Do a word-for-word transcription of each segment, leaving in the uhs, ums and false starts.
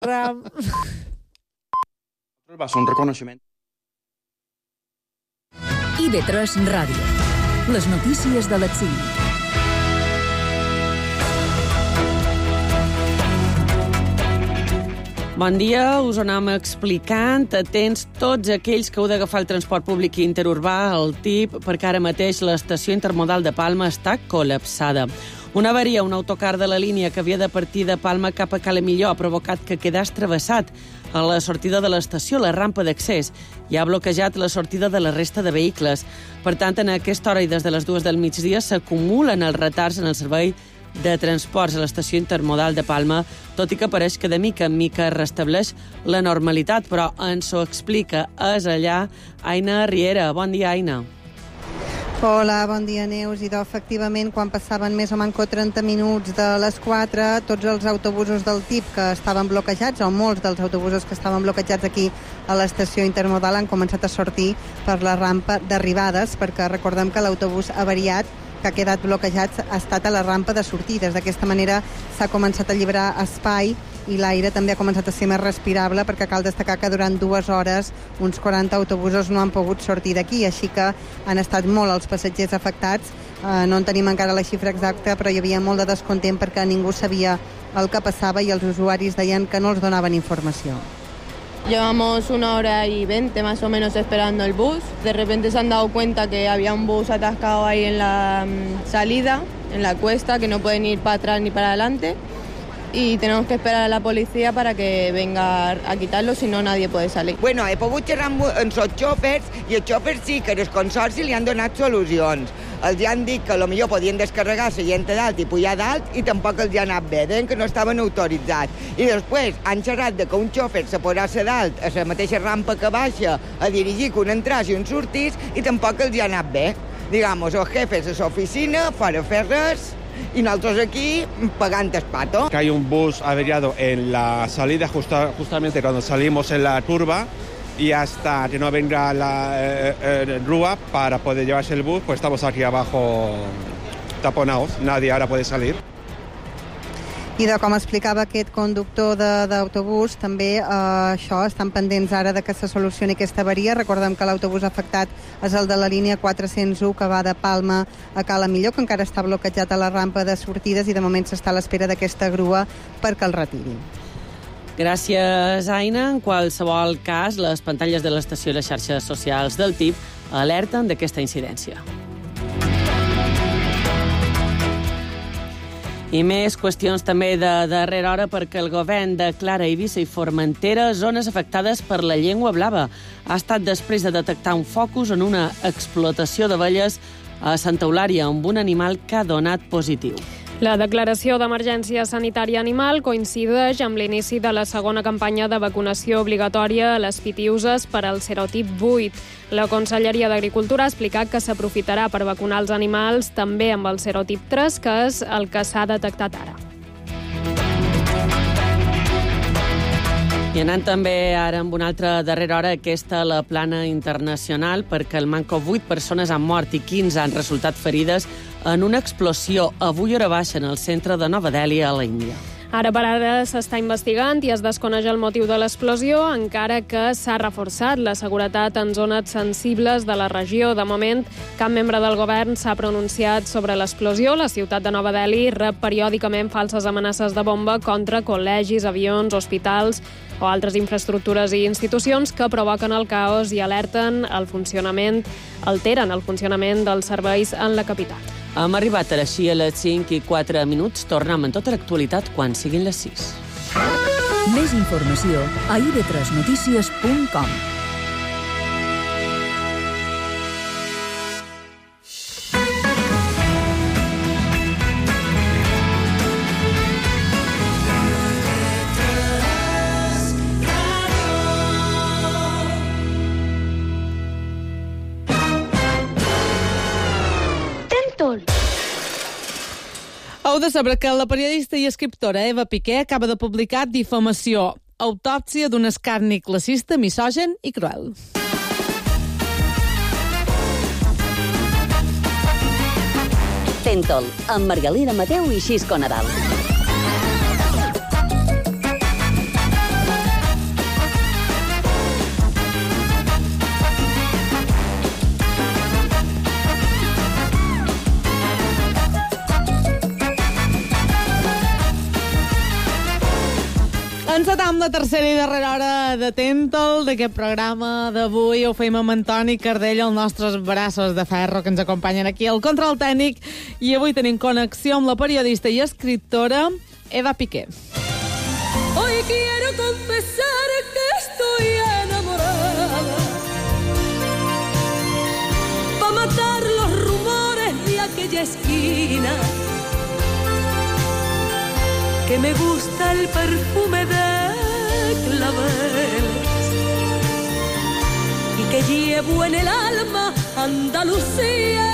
Ram. Va ser un reconeixement. I V tres Ràdio. Les notícies de les cinc. Bon dia, us ho anem explicant. Atents tots aquells que heu d'agafar el transport públic interurbà, el T I P, perquè ara mateix l'estació intermodal de Palma està col·lapsada. Una avaria, un autocar de la línia que havia de partir de Palma cap a Calamilló ha provocat que quedés travessat a la sortida de l'estació, la rampa d'accés, i ha bloquejat la sortida de la resta de vehicles. Per tant, en aquesta hora i des de les dues del migdia s'acumulen els retards en el servei de transports a l'estació intermodal de Palma, tot i que pareix que de mica en mica es restableix la normalitat, però ens ho explica, és allà, Aina Riera. Bon dia, Aina. Hola, bon dia, Neus. I efectivament, quan passaven més o manco trenta minuts de les quatre, tots els autobusos del T I P que estaven bloquejats, o molts dels autobusos que estaven bloquejats aquí a l'estació intermodal, han començat a sortir per la rampa d'arribades, perquè recordem que l'autobús avariat que ha quedat bloquejat ha estat a la rampa de sortides. D'aquesta manera s'ha començat a alliberar espai i l'aire també ha començat a ser més respirable, perquè cal destacar que durant dues hores uns quaranta autobusos no han pogut sortir d'aquí, així que han estat molt els passatgers afectats. Eh, no en tenim encara la xifra exacta, però hi havia molt de descontent perquè ningú sabia el que passava i els usuaris deien que no els donaven informació. Llevamos una hora y veinte más o menos esperando el bus. De repente se han dado cuenta que había un bus atascado ahí en la um, salida, en la cuesta, que no pueden ir para atrás ni para adelante. Y tenemos que esperar a la policía para que venga a quitarlo, si no nadie puede salir. Bueno, he pogut xerrar amb els xòfers i els xòfers sí que el consorci li han donat solucions. Els han dit que potser podien descarregar la gent dalt i pujar dalt i tampoc els ha anat bé, deien que no estaven autoritzats. I després han xerrat de que un xòfer se podrà ser dalt a la mateixa rampa que baixa a dirigir que un entràs i un sortís i tampoc els ha anat bé. Digamos, els jefes a l'oficina, fora fer res, y nosotros aquí pagando el pato. Que hay un bus averiado en la salida justa, justamente cuando salimos en la curva y hasta que no venga la eh, eh, grúa para poder llevarse el bus, pues estamos aquí abajo taponados, nadie ahora puede salir. I de com explicava aquest conductor d'autobús, també eh, això, estan pendents ara de que se solucioni aquesta avaria. Recordem que l'autobús afectat és el de la línia quatre-cents u que va de Palma a Calamilló, que encara està bloquejat a la rampa de sortides i de moment s'està a l'espera d'aquesta grua perquè el retiri. Gràcies, Aina. En qualsevol cas, les pantalles de l'estació i les xarxes socials del T I P alerten d'aquesta incidència. I més qüestions també de darrera hora, perquè el govern declara Eivissa i Formentera zones afectades per la llengua blava. Ha estat després de detectar un focus en una explotació d'abelles a Santa Eulària amb un animal que ha donat positiu. La declaració d'emergència sanitària animal coincideix amb l'inici de la segona campanya de vacunació obligatòria a les pitiüses per al serotip vuit. La Conselleria d'Agricultura ha explicat que s'aprofitarà per vacunar els animals també amb el serotip tres, que és el que s'ha detectat ara. I anant també ara amb una altra darrera hora, aquesta a la plana internacional, perquè al manco vuit persones han mort i quinze han resultat ferides en una explosió avui hora baixa en el centre de Nova Delhi, a la Índia. Ara per ara s'està investigant i es desconeix el motiu de l'explosió, encara que s'ha reforçat la seguretat en zones sensibles de la regió. De moment, cap membre del govern s'ha pronunciat sobre l'explosió. La ciutat de Nova Delhi rep periòdicament falses amenaces de bomba contra col·legis, avions, hospitals o altres infraestructures i institucions que provoquen el caos i alerten el funcionament, alteren el funcionament dels serveis en la capital. Hem arribat a així a les cinc i quatre minuts. Tornem en tota l'actualitat quan siguin les sis. Més informació a i ve tres notícies punt com. Heu de saber que la periodista i escriptora Eva Piqué acaba de publicar Difamació, autòpsia d'un escarni classista, misògin i cruel. Tentol, amb Margalida Mateu i Xisco Nadal. Encetam la tercera i darrera hora de Tental d'aquest programa d'avui. Ho feim amb Antoni Cardell, els nostres braços de ferro que ens acompanyen aquí al control tècnic. I avui tenim connexió amb la periodista i escriptora Eva Piqué. Hoy quiero confesar que estoy enamorada pa' matar los rumores de aquella esquina, que me gusta el perfume de claveles y que llevo en el alma Andalucía.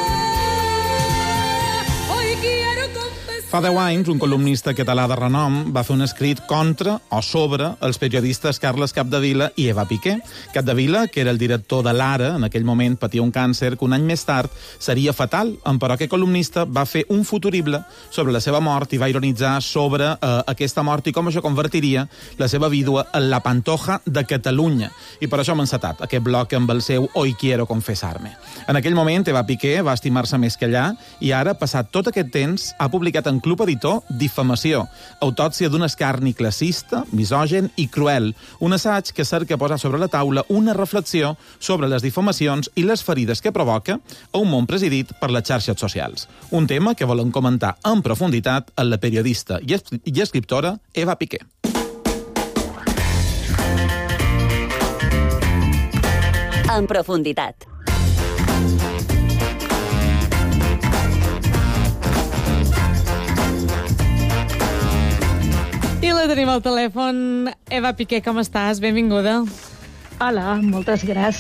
Hoy quiero confesar. Fa deu anys, un columnista català de renom va fer un escrit contra o sobre els periodistes Carles Capdevila i Eva Piqué. Capdevila, que era el director de l'Ara, en aquell moment patia un càncer que un any més tard seria fatal, però aquest columnista va fer un futurible sobre la seva mort i va ironitzar sobre eh, aquesta mort i com això convertiria la seva vídua en la Pantoja de Catalunya. I per això m'ha encetat aquest bloc amb el seu Hoy quiero confesarme. En aquell moment, Eva Piqué va estimar-se més que allà i ara, passat tot aquest temps, ha publicat en Club Editor Difamació, autòpsia d'un escarni classista, misògen i cruel, un assaig que cerca posar sobre la taula una reflexió sobre les difamacions i les ferides que provoca a un món presidit per les xarxes socials. Un tema que volen comentar en profunditat amb la periodista i, es i escriptora Eva Piqué. En profunditat. I la tenim al telèfon. Eva Piqué, com estàs? Benvinguda. Hola, moltes gràcies.